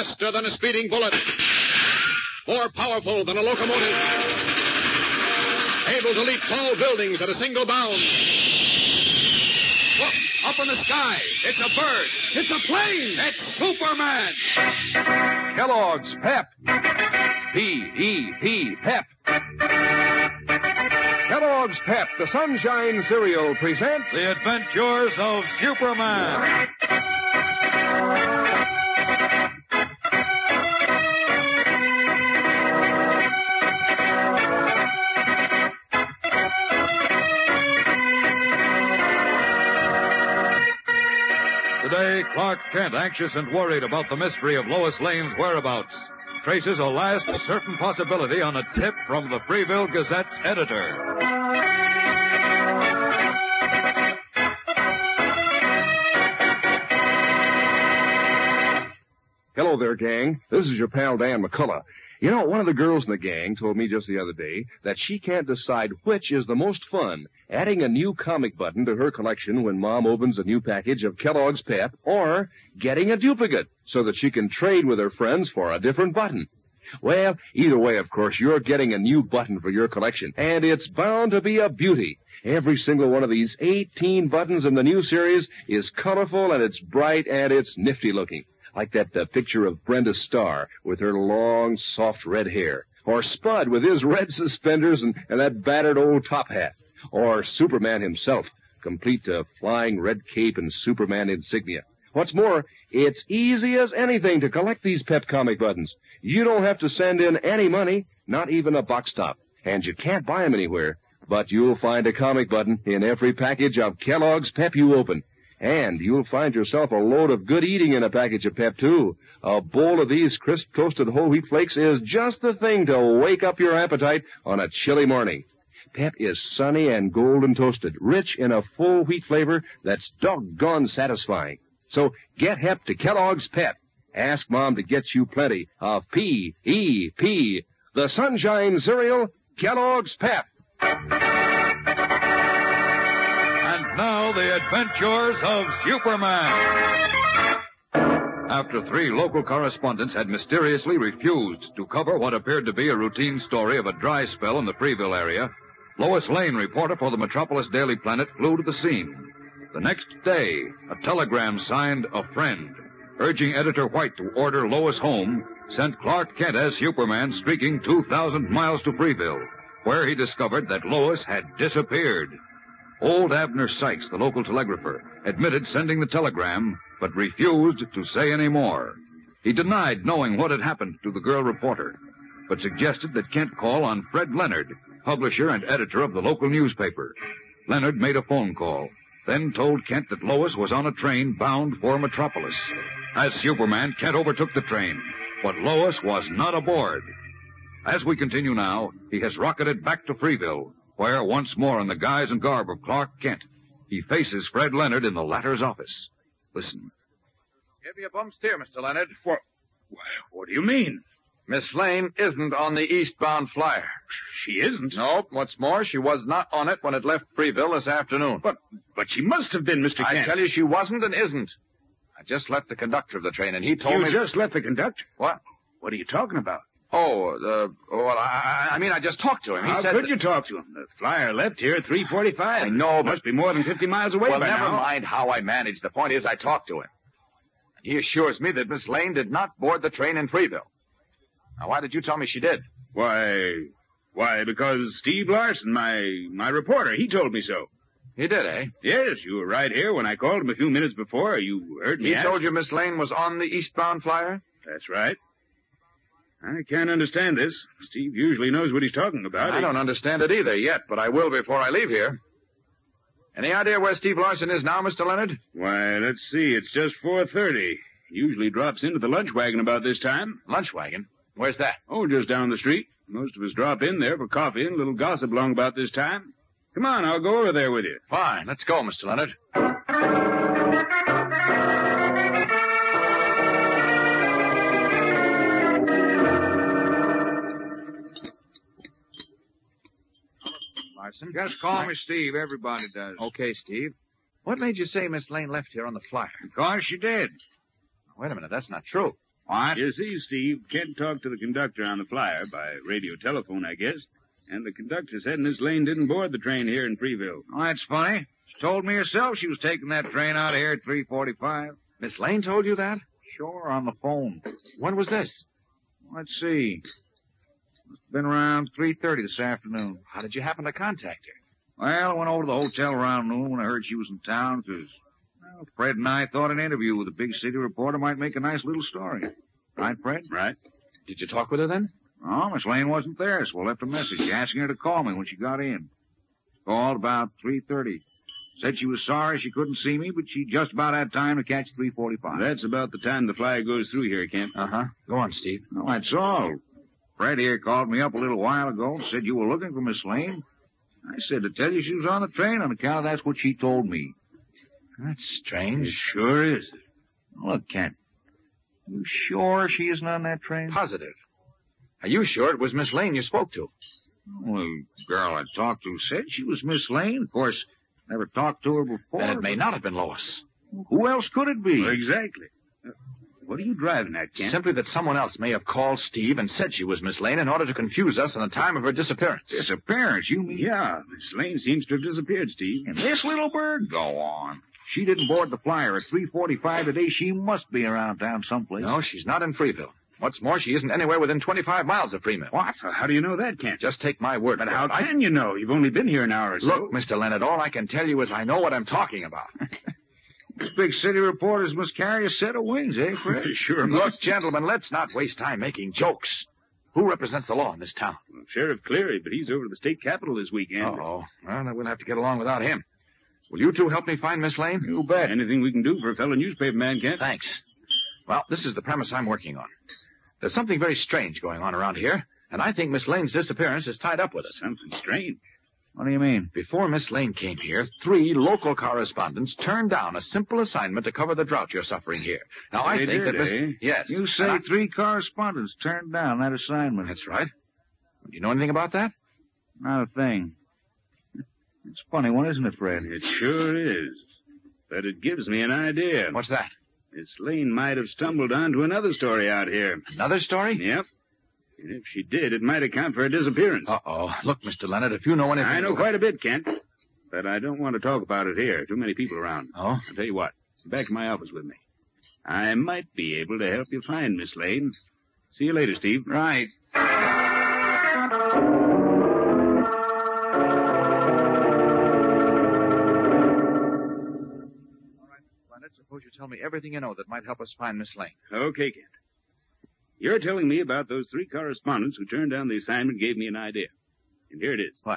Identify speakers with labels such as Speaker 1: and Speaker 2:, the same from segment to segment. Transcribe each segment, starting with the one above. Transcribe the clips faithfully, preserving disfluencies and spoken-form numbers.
Speaker 1: Faster than a speeding bullet. More powerful than a locomotive. Able to leap tall buildings at a single bound. Look, up in the sky. It's a bird.
Speaker 2: It's a plane.
Speaker 1: It's Superman.
Speaker 3: Kellogg's Pep. P E P, Pep. Kellogg's Pep, the Sunshine Cereal, presents
Speaker 4: The Adventures of Superman. Today, Clark Kent, anxious and worried about the mystery of Lois Lane's whereabouts, traces a last certain possibility on a tip from the Freeville Gazette's editor.
Speaker 3: Hello there, gang. This is your pal Dan McCullough. You know, one of the girls in the gang told me just the other day that she can't decide which is the most fun, adding a new comic button to her collection when Mom opens a new package of Kellogg's Pep, or getting a duplicate so that she can trade with her friends for a different button. Well, either way, of course, you're getting a new button for your collection, and it's bound to be a beauty. Every single one of these eighteen buttons in the new series is colorful, and it's bright, and it's nifty looking. Like that uh, picture of Brenda Starr with her long, soft red hair. Or Spud with his red suspenders and, and that battered old top hat. Or Superman himself, complete uh, flying red cape and Superman insignia. What's more, it's easy as anything to collect these Pep comic buttons. You don't have to send in any money, not even a box top. And you can't buy them anywhere. But you'll find a comic button in every package of Kellogg's Pep you open. And you'll find yourself a load of good eating in a package of Pep, too. A bowl of these crisp toasted whole wheat flakes is just the thing to wake up your appetite on a chilly morning. Pep is sunny and golden toasted, rich in a full wheat flavor that's doggone satisfying. So get hep to Kellogg's Pep. Ask Mom to get you plenty of P E P, the Sunshine Cereal, Kellogg's Pep.
Speaker 4: Now, the adventures of Superman. After three local correspondents had mysteriously refused to cover what appeared to be a routine story of a dry spell in the Freeville area, Lois Lane, reporter for the Metropolis Daily Planet, flew to the scene. The next day, a telegram signed "A Friend," urging Editor White to order Lois home, sent Clark Kent as Superman streaking two thousand miles to Freeville, where he discovered that Lois had disappeared. Old Abner Sykes, the local telegrapher, admitted sending the telegram, but refused to say any more. He denied knowing what had happened to the girl reporter, but suggested that Kent call on Fred Leonard, publisher and editor of the local newspaper. Leonard made a phone call, then told Kent that Lois was on a train bound for Metropolis. As Superman, Kent overtook the train, but Lois was not aboard. As we continue now, he has rocketed back to Freeville, where, once more in the guise and garb of Clark Kent, he faces Fred Leonard in the latter's office. Listen.
Speaker 5: Give me a bump steer, Mister Leonard.
Speaker 2: What, what do you mean?
Speaker 5: Miss Lane isn't on the eastbound flyer.
Speaker 2: She isn't?
Speaker 5: Nope. What's more, she was not on it when it left Freeville this afternoon.
Speaker 2: But, but she must have been, Mister Kent.
Speaker 5: I tell you, she wasn't and isn't. I just left the conductor of the train, and he told
Speaker 2: you
Speaker 5: me...
Speaker 2: You just left the conductor?
Speaker 5: What?
Speaker 2: What are you talking about?
Speaker 5: Oh, uh, well, I, I mean, I just talked to him. He
Speaker 2: How
Speaker 5: said
Speaker 2: could
Speaker 5: that...
Speaker 2: you talk to him? The flyer left here at three forty-five.
Speaker 5: I know, but...
Speaker 2: Must be more than fifty miles away
Speaker 5: well,
Speaker 2: by
Speaker 5: never
Speaker 2: now.
Speaker 5: mind how I managed. The point is I talked to him. He assures me that Miss Lane did not board the train in Freeville. Now, why did you tell me she did?
Speaker 2: Why, why, because Steve Larson, my, my reporter, he told me so.
Speaker 5: He did, eh?
Speaker 2: Yes, you were right here when I called him a few minutes before. You heard me
Speaker 5: He
Speaker 2: ask.
Speaker 5: told you Miss Lane was on the eastbound flyer?
Speaker 2: That's right. I can't understand this. Steve usually knows what he's talking about.
Speaker 5: I don't understand it either yet, but I will before I leave here. Any idea where Steve Larson is now, Mister Leonard?
Speaker 2: Why, let's see. It's just four thirty. He usually drops into the lunch wagon about this time.
Speaker 5: Lunch wagon? Where's that?
Speaker 2: Oh, just down the street. Most of us drop in there for coffee and a little gossip along about this time. Come on, I'll go over there with you.
Speaker 5: Fine. Let's go, Mister Leonard. Larson?
Speaker 4: Just call me Steve. Everybody does.
Speaker 5: Okay, Steve. What made you say Miss Lane left here on the flyer?
Speaker 4: Because she did.
Speaker 5: Wait a minute. That's not true.
Speaker 6: What?
Speaker 2: You see, Steve, Kent talked to the conductor on the flyer, by radio telephone, I guess, and the conductor said Miss Lane didn't board the train here in Freeville.
Speaker 6: Oh, that's funny. She told me herself she was taking that train out of here at three forty-five.
Speaker 5: Miss Lane told you that?
Speaker 6: Sure, on the phone.
Speaker 5: When was this?
Speaker 6: Let's see. It's been around three thirty this afternoon.
Speaker 5: How did you happen to contact her?
Speaker 6: Well, I went over to the hotel around noon when I heard she was in town, because well, Fred and I thought an interview with a big city reporter might make a nice little story. Right, Fred?
Speaker 2: Right.
Speaker 5: Did you talk with her then?
Speaker 6: Oh, Miss Lane wasn't there, so I left a message asking her to call me when she got in. Called about three thirty. Said she was sorry she couldn't see me, but she just about had time to catch three forty-five.
Speaker 2: That's about the time the flyer goes through here, Kent.
Speaker 5: Uh-huh. Go on, Steve.
Speaker 6: Well, that's all. Fred here called me up a little while ago and said you were looking for Miss Lane. I said to tell you she was on the train on account of that's what she told me.
Speaker 5: That's strange.
Speaker 2: It sure is.
Speaker 6: Look, Kent, you sure she isn't on that train?
Speaker 5: Positive. Are you sure it was Miss Lane you spoke to?
Speaker 6: Well, the girl I talked to said she was Miss Lane. Of course, never talked to her before.
Speaker 5: Then it may
Speaker 6: but
Speaker 5: not have been Lois.
Speaker 6: Who else could it be?
Speaker 2: Well, exactly. Uh, what are you driving at, Kent?
Speaker 5: Simply that someone else may have called Steve and said she was Miss Lane in order to confuse us on the time of her disappearance.
Speaker 6: Disappearance, you mean?
Speaker 2: Yeah, Miss Lane seems to have disappeared, Steve.
Speaker 6: And this little bird? Go on. She didn't board the flyer at three forty-five today. She must be around town someplace.
Speaker 5: No, she's not in Freeville. What's more, she isn't anywhere within twenty-five miles of Freeville.
Speaker 2: What? How do you know that, Kent?
Speaker 5: Just take my word
Speaker 2: But
Speaker 5: for
Speaker 2: how
Speaker 5: it. I-
Speaker 2: can you know? You've only been here an hour or so.
Speaker 5: Look, Mister Leonard, all I can tell you is I know what I'm talking about.
Speaker 6: These big city reporters must carry a set of wings, eh, Fred?
Speaker 2: Sure
Speaker 5: Look,
Speaker 2: must.
Speaker 5: gentlemen, let's not waste time making jokes. Who represents the law in this town?
Speaker 2: Well, Sheriff Cleary, but he's over to the state capitol this weekend.
Speaker 5: Oh, well, then we'll have to get along without him. Will you two help me find Miss Lane?
Speaker 6: You bet.
Speaker 2: Anything we can do for a fellow newspaper man, Kent?
Speaker 5: Thanks. Well, this is the premise I'm working on. There's something very strange going on around here, and I think Miss Lane's disappearance is tied up with it.
Speaker 2: Something strange.
Speaker 6: What do you mean?
Speaker 5: Before Miss Lane came here, three local correspondents turned down a simple assignment to cover the drought you're suffering here. Now, I
Speaker 2: They
Speaker 5: think
Speaker 2: did,
Speaker 5: that Miss...
Speaker 2: eh?
Speaker 5: Yes.
Speaker 6: You say
Speaker 5: and I-
Speaker 6: three correspondents turned down that assignment.
Speaker 5: That's right. Do you know anything about that?
Speaker 6: Not a thing. It's a funny one, isn't it, Fred?
Speaker 2: It sure is. But it gives me an idea.
Speaker 5: What's that?
Speaker 2: Miss Lane might have stumbled onto another story out here.
Speaker 5: Another story?
Speaker 2: Yep. And if she did, it might account for her disappearance.
Speaker 5: Uh-oh. Look, Mister Leonard, if you know anything...
Speaker 2: I know quite a bit, Kent. But I don't want to talk about it here. Too many people around.
Speaker 5: Oh?
Speaker 2: I'll tell you what. Back to my office with me. I might be able to help you find Miss Lane. See you later, Steve.
Speaker 6: Right.
Speaker 5: Leonard, suppose you tell me everything you know that might help us find Miss Lane.
Speaker 2: Okay, Kent. You're telling me about those three correspondents who turned down the assignment and gave me an idea. And here it is.
Speaker 5: What?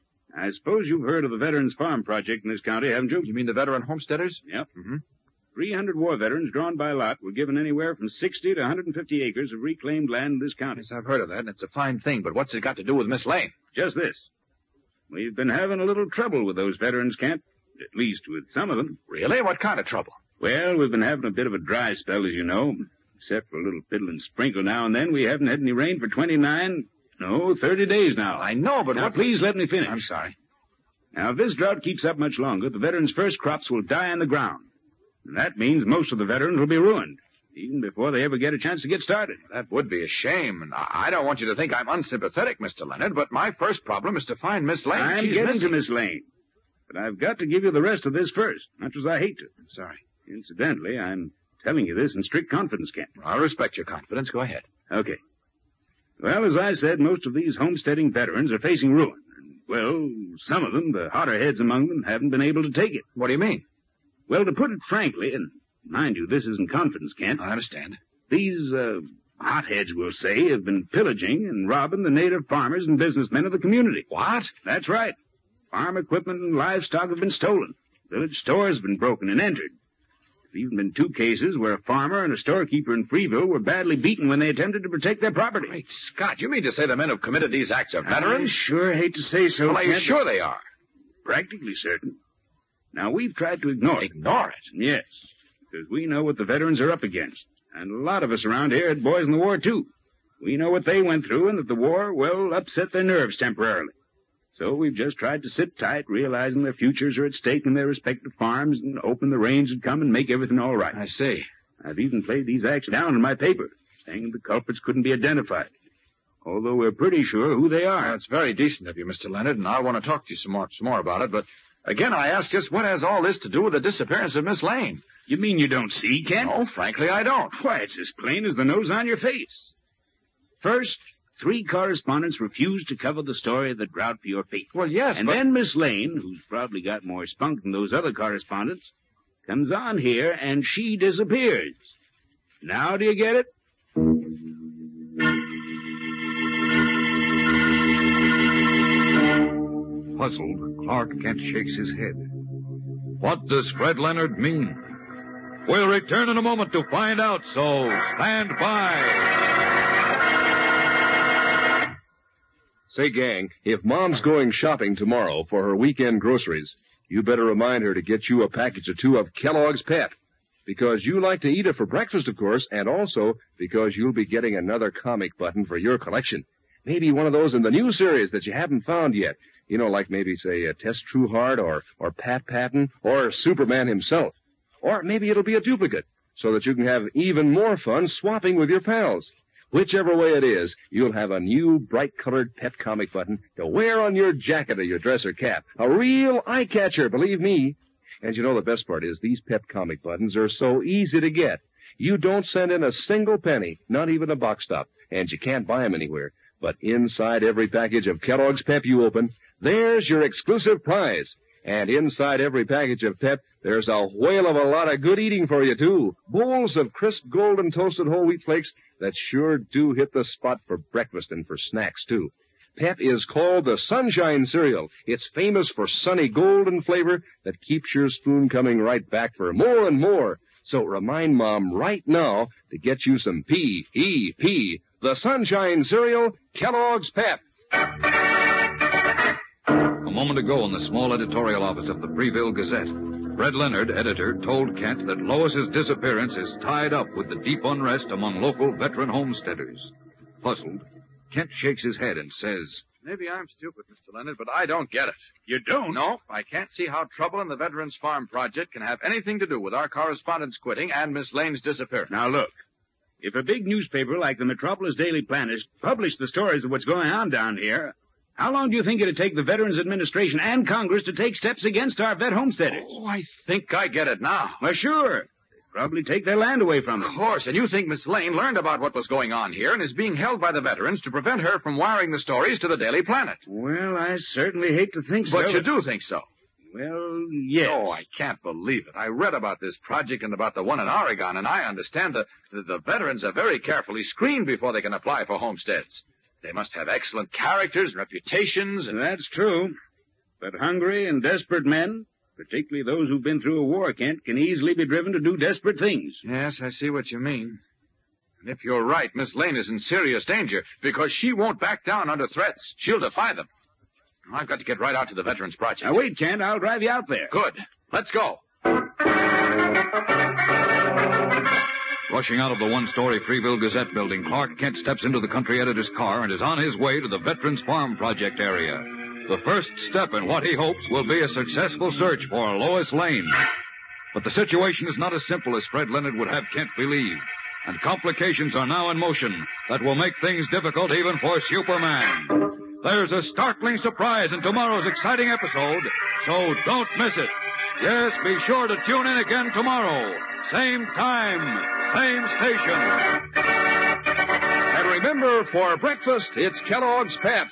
Speaker 2: I suppose you've heard of the Veterans Farm Project in this county, haven't you?
Speaker 5: You mean the veteran homesteaders?
Speaker 2: Yep.
Speaker 5: Mm-hmm.
Speaker 2: three hundred war veterans drawn by lot were given anywhere from sixty to one hundred fifty acres of reclaimed land in this county.
Speaker 5: Yes, I've heard of that, and it's a fine thing, but what's it got to do with Miss Lane?
Speaker 2: Just this. We've been having a little trouble with those veterans, Kent. At least with some of them.
Speaker 5: Really? What kind of trouble?
Speaker 2: Well, we've been having a bit of a dry spell, as you know. Except for a little piddling sprinkle now and then, we haven't had any rain for twenty-nine, no, thirty days now.
Speaker 5: I know, but
Speaker 2: now,
Speaker 5: what's...
Speaker 2: please let me finish.
Speaker 5: I'm sorry.
Speaker 2: Now, if this drought keeps up much longer, the veterans' first crops will die on the ground. And that means most of the veterans will be ruined, even before they ever get a chance to get started.
Speaker 5: That would be a shame, and I I don't want you to think I'm unsympathetic, Mister Leonard, but my first problem is to find Miss Lane.
Speaker 2: I'm
Speaker 5: She's
Speaker 2: getting
Speaker 5: missing.
Speaker 2: to Miss Lane. But I've got to give you the rest of this first, much as I hate to.
Speaker 5: I'm sorry.
Speaker 2: Incidentally, I'm telling you this in strict confidence, Kent.
Speaker 5: I respect your confidence. Go ahead.
Speaker 2: Okay. Well, as I said, most of these homesteading veterans are facing ruin. And, well, some of them, the hotter heads among them, haven't been able to take it.
Speaker 5: What do you mean?
Speaker 2: Well, to put it frankly, and mind you, this isn't confidence, Kent.
Speaker 5: I understand.
Speaker 2: These, uh, hotheads, we'll say, have been pillaging and robbing the native farmers and businessmen of the community.
Speaker 5: What?
Speaker 2: That's right. Farm equipment and livestock have been stolen. Village stores have been broken and entered. There's even been two cases where a farmer and a storekeeper in Freeville were badly beaten when they attempted to protect their property.
Speaker 5: Great Scott, you mean to say the men who committed these acts are
Speaker 2: I
Speaker 5: veterans?
Speaker 2: sure hate to say so.
Speaker 5: Well, are you
Speaker 2: Kent,
Speaker 5: sure they are?
Speaker 2: Practically certain. Now, we've tried to ignore it.
Speaker 5: Ignore it.
Speaker 2: Yes, because we know what the veterans are up against. And a lot of us around here had boys in the war, too. We know what they went through and that the war, well, upset their nerves temporarily. So we've just tried to sit tight, realizing their futures are at stake in their respective farms, and hoping the rains would come and make everything all right.
Speaker 5: I see.
Speaker 2: I've even played these acts down in my paper, saying the culprits couldn't be identified, although we're pretty sure who they are.
Speaker 5: That's very decent of you, Mister Leonard, and I want to talk to you some more, some more about it, but again, I ask just what has all this to do with the disappearance of Miss Lane?
Speaker 2: You mean you don't see, Kent?
Speaker 5: No, frankly, I don't.
Speaker 2: Why, it's as plain as the nose on your face. First, three correspondents refused to cover the story that brought for your paper.
Speaker 5: Well, yes,
Speaker 2: And
Speaker 5: but...
Speaker 2: then Miss Lane, who's probably got more spunk than those other correspondents, comes on here and she disappears. Now do you get it?
Speaker 4: Puzzled, Clark Kent shakes his head. What does Fred Leonard mean? We'll return in a moment to find out, so stand by.
Speaker 3: Say, gang, if Mom's going shopping tomorrow for her weekend groceries, you better remind her to get you a package or two of Kellogg's Pep. Because you like to eat it for breakfast, of course, and also because you'll be getting another comic button for your collection. Maybe one of those in the new series that you haven't found yet. You know, like maybe, say, uh, Tess Trueheart or, or Pat Patton or Superman himself. Or maybe it'll be a duplicate so that you can have even more fun swapping with your pals. Whichever way it is, you'll have a new bright-colored pet comic button to wear on your jacket or your dress or cap. A real eye-catcher, believe me. And you know the best part is these pet comic buttons are so easy to get. You don't send in a single penny, not even a box stop, and you can't buy them anywhere. But inside every package of Kellogg's Pep you open, there's your exclusive prize. And inside every package of Pep, there's a whale of a lot of good eating for you, too. Bowls of crisp golden toasted whole wheat flakes that sure do hit the spot for breakfast and for snacks, too. Pep is called the Sunshine Cereal. It's famous for sunny golden flavor that keeps your spoon coming right back for more and more. So remind Mom right now to get you some P E P, the Sunshine Cereal, Kellogg's Pep.
Speaker 4: A moment ago in the small editorial office of the Freeville Gazette, Fred Leonard, editor, told Kent that Lois's disappearance is tied up with the deep unrest among local veteran homesteaders. Puzzled, Kent shakes his head and says,
Speaker 5: Maybe I'm stupid, Mister Leonard, but I don't get it.
Speaker 2: You don't?
Speaker 5: No, I can't see how trouble in the Veterans Farm Project can have anything to do with our correspondence quitting and Miss Lane's disappearance.
Speaker 2: Now look, if a big newspaper like the Metropolis Daily Planet published the stories of what's going on down here, how long do you think it'd take the Veterans Administration and Congress to take steps against our vet homesteaders?
Speaker 5: Oh, I think I get it now.
Speaker 2: Well, sure. They'd probably take their land away from them.
Speaker 5: Of course, and you think Miss Lane learned about what was going on here and is being held by the veterans to prevent her from wiring the stories to the Daily Planet.
Speaker 2: Well, I certainly hate to think so.
Speaker 5: But you do think so.
Speaker 2: Well, yes.
Speaker 5: Oh, I can't believe it. I read about this project and about the one in Oregon, and I understand that the, the veterans are very carefully screened before they can apply for homesteads. They must have excellent characters and reputations. And...
Speaker 2: That's true. But hungry and desperate men, particularly those who've been through a war, Kent, can easily be driven to do desperate things.
Speaker 5: Yes, I see what you mean. And if you're right, Miss Lane is in serious danger because she won't back down under threats. She'll defy them. I've got to get right out to the Veterans Project.
Speaker 2: Now, wait, Kent. I'll drive you out there.
Speaker 5: Good. Let's go.
Speaker 4: Rushing out of the one-story Freeville Gazette building, Clark Kent steps into the country editor's car and is on his way to the Veterans Farm Project area. The first step in what he hopes will be a successful search for Lois Lane. But the situation is not as simple as Fred Leonard would have Kent believe, and complications are now in motion that will make things difficult even for Superman. There's a startling surprise in tomorrow's exciting episode, so don't miss it. Yes, be sure to tune in again tomorrow. Same time, same station.
Speaker 3: And remember, for breakfast, it's Kellogg's Pep.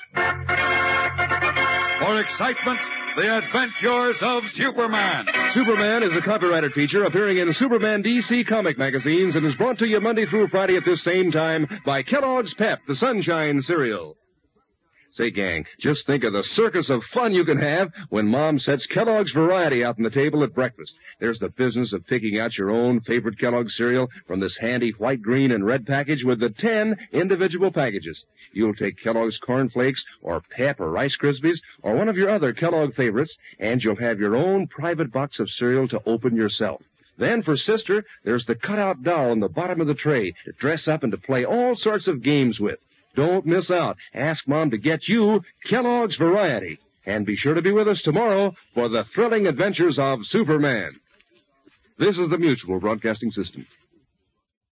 Speaker 4: For excitement, the adventures of Superman.
Speaker 3: Superman is a copyrighted feature appearing in Superman D C comic magazines and is brought to you Monday through Friday at this same time by Kellogg's Pep, the Sunshine Cereal. Say, gang, just think of the circus of fun you can have when Mom sets Kellogg's Variety out on the table at breakfast. There's the business of picking out your own favorite Kellogg's cereal from this handy white, green, and red package with the ten individual packages. You'll take Kellogg's Corn Flakes or Pep or Rice Krispies or one of your other Kellogg favorites, and you'll have your own private box of cereal to open yourself. Then for Sister, there's the cutout doll on the bottom of the tray to dress up and to play all sorts of games with. Don't miss out. Ask Mom to get you Kellogg's Variety. And be sure to be with us tomorrow for the thrilling adventures of Superman. This is the Mutual Broadcasting System.